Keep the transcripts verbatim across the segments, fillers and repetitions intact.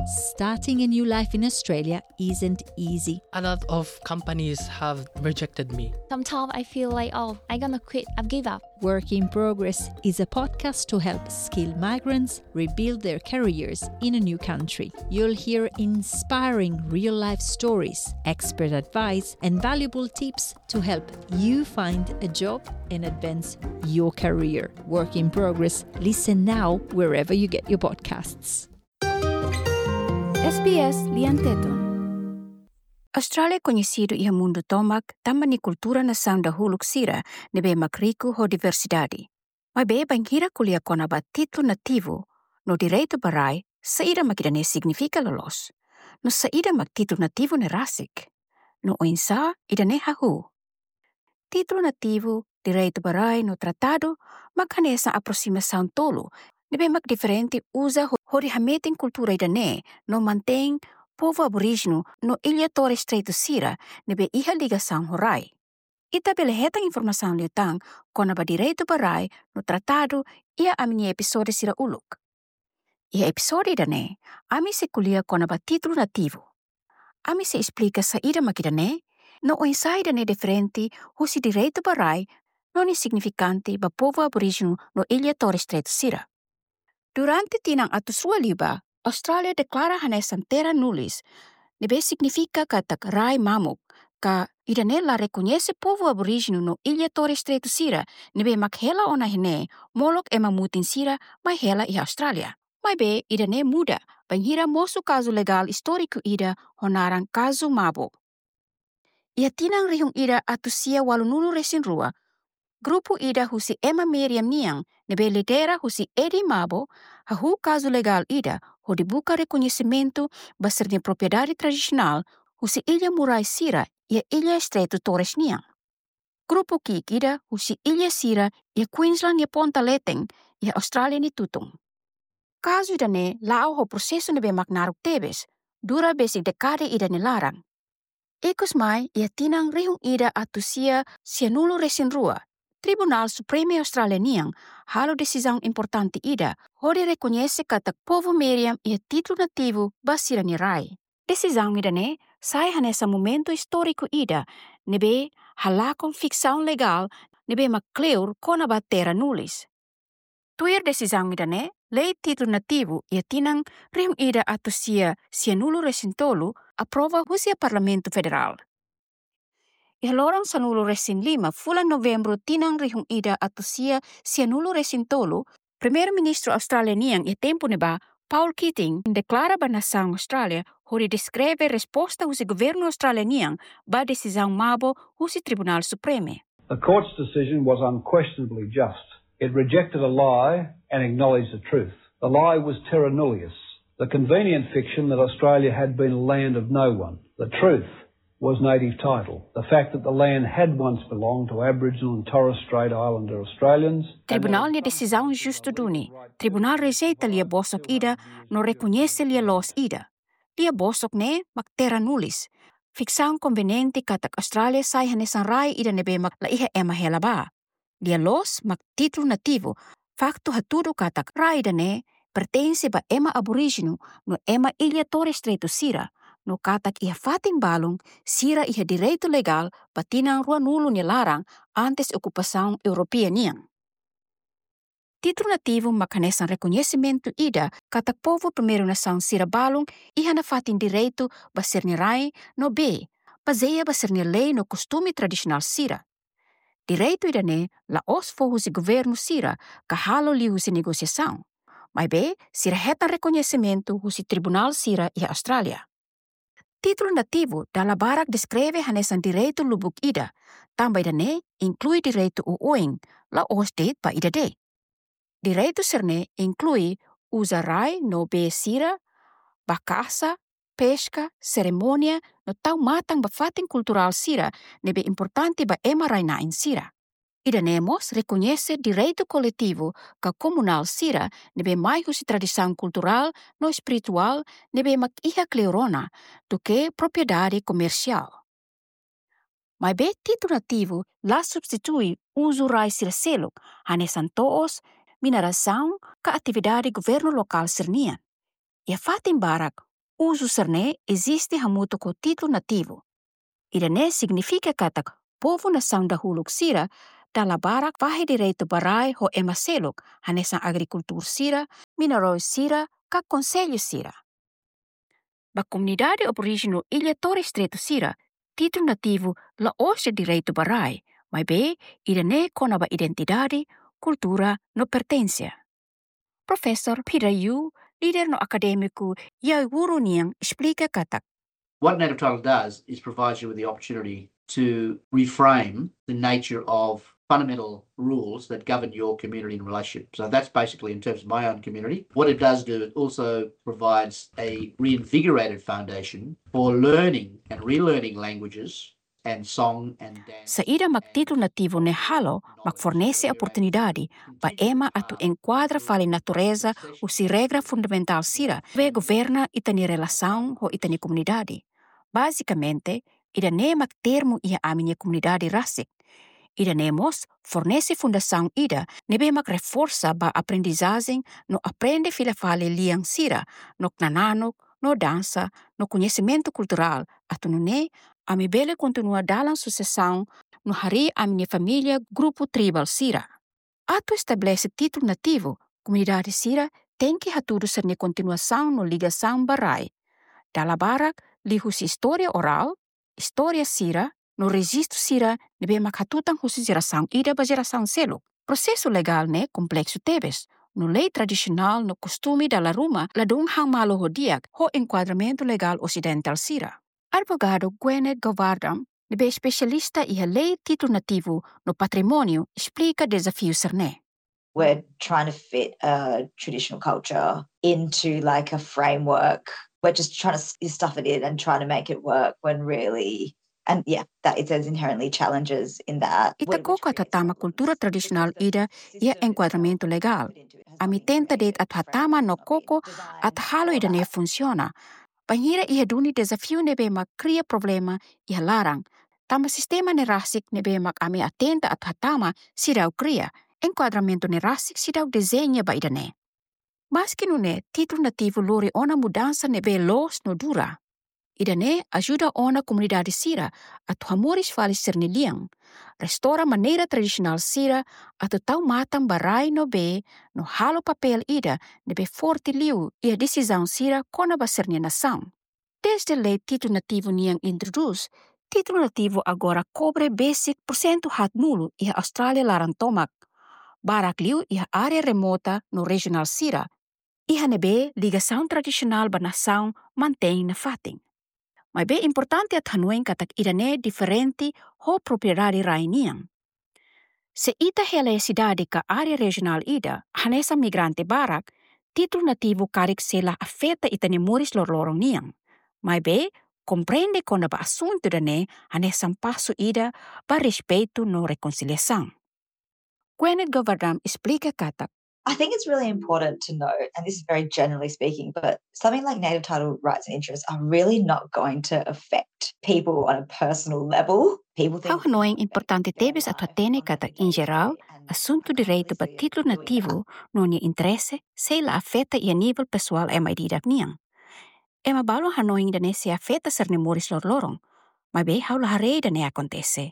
Starting a new life in Australia isn't easy. A lot of companies have rejected me. Sometimes I feel like, oh, I'm gonna quit, I've give up. Work in Progress is a podcast to help skilled migrants rebuild their careers in a new country. You'll hear inspiring real-life stories, expert advice, and valuable tips to help you find a job and advance your career. Work in Progress. Listen now wherever you get your podcasts. S B S lianteton. Australia conhecido ia mundo tomak tamba ni kultura na sang dahuluk sira nebe makriku ho diversidade. Mas be bangira kulia kona ba titlo nativo no direito barai saída makidane significa lolos. No saída mak titlo nativo ne rasik. No oinsa idane hahu. Titlo nativo direito barai no tratado makanesa aproximação tolo nebe mak diferente usa ho di hameting kultura idane no mantém povo aborígeno no Ilha Torres Strait Sira nebe iha ligação horai. Ita bele hetang informação liutang kona ba direito barai no tratado ia amini episode sira uluk. Ia episode idane ami se kulia kona ba titulo nativo. Ami se explica saída makidane no oinsai idane diferente husi direito barai non insignificante ba povo aborígeno no Ilha Torres Strait Sira. Durante tinang atus rua liba, Australia deklara hanesan terra nullis, nebe significa katak rai mamuk, ka idane la reconhece povo aborígeno no Ilha Torres Strait Sira, nebe mak hela ona hene, molok ema mutin sira, mai hela i Australia. Mai be idane muda, banhira mosu caso legal histórico ida honaran caso mabo. Ia tinang rihung ida atusia walunulu resin rua, grupo ida husi Emma Miriam Niang, nebe lidera husi Edi Mabo, hahu caso legal ida, ho dibuka reconhecimento basirnya propriedade tradicional husi Ilha Murai Sira ia Ilha Estreito Torres Niang. Grupo kik ida husi Ilha Sira ia Queensland ia Ponta Leteng ia Australia ni tutung. Caso idane lao ho proseso nebe maknaruk tebes, dura basic dekade ida ni larang. Ekos mai ia tinang rihung ida atusia sianulu resin rua, Tribunal Supreme Australianiang halo decisão importante ida, hode reconhece katak povo Miriam ia título nativo basira ni rai. Decisão idane sai hanessa momento histórico ida, nebe halakon ficção legal, nebe makleur kona ba terra nullis. Tuir decisão idane, lei título nativo ia tinang rihung ida atusia sianulu resintolu aprova husia Parlamento Federal. Ihalorang sanulo resin lima, fulan Novembro tinang rihung ida atusia sianulo resin tolu, Primeiro Ministro Australianiang e tempo neba, Paul Keating, declara ba nação Australia hori descreve resposta husi governo Australianiang ba decisão mabo husi Tribunal Supreme. The court's decision was unquestionably just. It rejected a lie and acknowledged the truth. The lie was terra nullius, the convenient fiction that Australia had been a land of no one. The truth was native title. The fact that the land had once belonged to Aboriginal and Torres Strait Islander Australians. Tribunal ni decisão justo duni. Tribunal rejeita lia bosok ida, no reconhece lia los ida. Lia bosok ne mak terra nullis. Ficção conveniente katak Australia sai hanesan rai ida nebe mak la iha ema hela ba. Lia los mak titulo nativo. Faktu hatudu katak rai ida ne pertence ba ema aborígeno no ema Ilha Torres Strait Sira. No katak iha fatin balong, sira iha direito legal patinang rua nulo ni larang antes okupação Europeia niang. Título nativo makanesan reconhecimento ida katak povo primeiro nação sira balong iha na fatin direito basir ni rai no B, baseia basir ni lei no costume tradicional sira. Direito ida ne la os fo husi governo sira kahalo li husi negociação. Mas B, sira hetan reconhecimento husi tribunal sira iha Australia. Título nativo dala barak descreve hanesan direito lubuk ida, tamba ida ne inclui direito uoing, la os det pa ida de. Direito serne inclui usa rai no be sira, bakasa, pesca, ceremonia, no tau matang ba fatin cultural sira, nebe importante ba ema rai nain sira. Ida nemos reconhece direito coletivo ka comunal sira nebe mai husi tradição cultural no espiritual nebe mak iha cleurona do que propriedade comercial. Mas be título nativo la substitui uso rai sira seluk hanesan toos mineração ka atividade governo local sirnian. Ia fatin barak uso serne existe hamuto ko título nativo. Ida ne significa katak povo nação dahuluk sira dala barak vahe direito barai ho emaselok hanesang agrikultur sira, minerais sira, ka conselho sira. Ba comunidade aboriginal Ilha Torres Strait sira, título nativo la ose direito barai, mas be ida ne kona ba identidade, cultura no pertencia. Professor Peter Yu, líder no acadêmico Iaiwuru Niang, explica katak. What native title does is provides you with the opportunity to reframe the nature of fundamental rules that govern your community and relationship. So that's basically in terms of my own community. What it does do, it also provides a reinvigorated foundation for learning and relearning languages and song and dance. Sa ida magtitulo nativo ne halo, magfornece oportunidade pa ema atu enquadra fali natureza o si regra fundamental sira, ve governa itani relação ho itani comunidade. Basicamente, ida ne magtermo ia a minha comunidade rasik. Ida nemos fornece fundação ida nebe mag reforça ba aprendizagem no aprende fila fale liang sira, no nananok, no dança, no conhecimento cultural, atu no ne a mi bele continua dalam sucessão no hari a minha família grupo tribal sira. Atu estabelece título nativo, comunidade sira tem que hatudo ser ne continuação no ligação barai. Dala barak lihus história oral, história sira, no registro sira nebe makhatutan husi geração ida ba geração selo. Processo legal ne complexo tebes. No lei tradicional no costume dala ruma ladung hang malo hodiak ho enquadramento legal ocidental sira. Advogado Gwyneth Govardhan, nebe especialista i lei título nativo no patrimônio, explica desafio serne. We're trying to fit a traditional culture into like a framework. We're just trying to stuff it in and trying to make it work when really, and yeah, that it there's inherently challenges in that. Ita ko katatama kultura tradisional ida ia enquadramento legal. Ami tenta det at hatama no koko at halo ida ne funciona. Panhira iha duni desafio nebe mak cria problema iha larang. Tama sistema ne rasik nebe mak ami atenta at hatama sidau cria. Enquadramento ne rasik sidau desenha ba ida ne. Maski no ne, título nativo lori ona mudança nebe los no dura. Ida ne ajuda ona comunidade sira at hamoris fali serniliang. Restaura maneira tradicional sira at tau matam barai no be no halo papel ida nebe forte liu ia decisão sira kona ba sernia nação. Desde lei título nativo niang introduz, título nativo agora cobre basic porcento hat nulo ia Australia larang tomak. Barak liu ia área remota no regional sira. Iha nebe ligação tradicional ba nação mantém na fating. Mas bem importante at hanueng katak ida ne diferente ho propriedade rainiang. Se ita hele cidade ka área regional ida, hanesa migrante barak, título nativo karik sela afeta ita ne moris lorlorong niang. Mas bem, compreende kona ba assunto da ne hanesa passo ida ba respeito no reconciliação. Gwyneth Govardhan explica katak. I think it's really important to note, and this is very generally speaking, but something like native title rights and interests are really not going to affect people on a personal level. People think. How annoying importante tebes at hatene kata in geral, assunto direito ba título nativo no ni interesse se la afeta i a nível pessoal e mai didak niang. E mabalo annoying dane se afeta ser ne moris lor lorong, mas be how la hare dane acontece.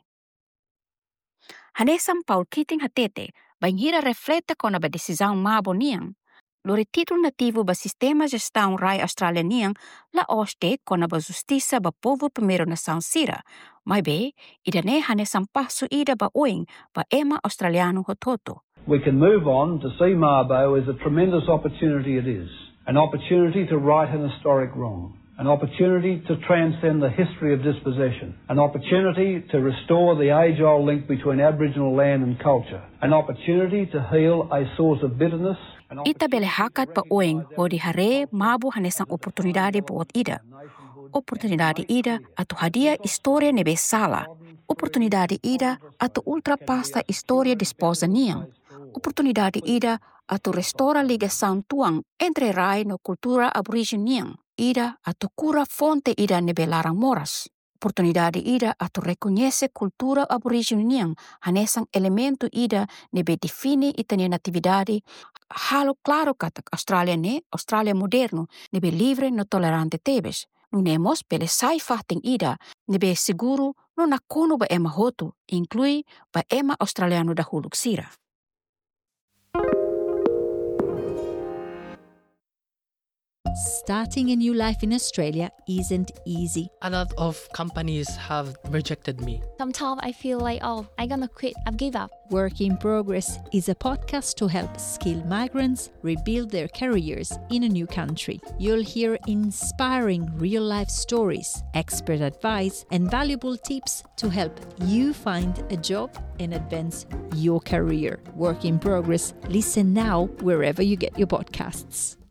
Hanesam Paul Keating hatete, banhira refleta kona ba decisão mabo niang. Lori título nativo ba sistema gestão rai Australia niang la oste kona ba justiça ba povo primeiro nação sira. Mas be, ida ne hanesam passo ida ba oing ba ema australiano hototo. We can move on to see Mabo as a tremendous opportunity it is. An opportunity to right an historic wrong. An opportunity to transcend the history of dispossession, an opportunity to restore the age-old link between Aboriginal land and culture, an opportunity to heal a source of bitterness. Ita bele hakat pa oing hodi hare mabu hanesang oportunidade buat ida. Oportunidade ida atu hadia historia nebe sala. Oportunidade ida atu ultrapasta historia disposa niang. Oportunidade ida atu restaura ligação tuang entre rai no cultura aborigine niang. Ida atu cura fonte ida nebe larang moras. oportunidade ida atu reconhece cultura aborígene niang hanesang elemento ida nebe define itania natividade halo claro kata Australia ne Australia moderno nebe livre no tolerante tebes. Nunemos pele sai fahting ida nebe seguro no nakono ba ema hotu inclui ba ema australiano dahulu sira. Starting a new life in Australia isn't easy. A lot of companies have rejected me. Sometimes I feel like, oh, I'm gonna quit. I've give up. Work in Progress is a podcast to help skilled migrants rebuild their careers in a new country. You'll hear inspiring real-life stories, expert advice, and valuable tips to help you find a job and advance your career. Work in Progress. Listen now wherever you get your podcasts.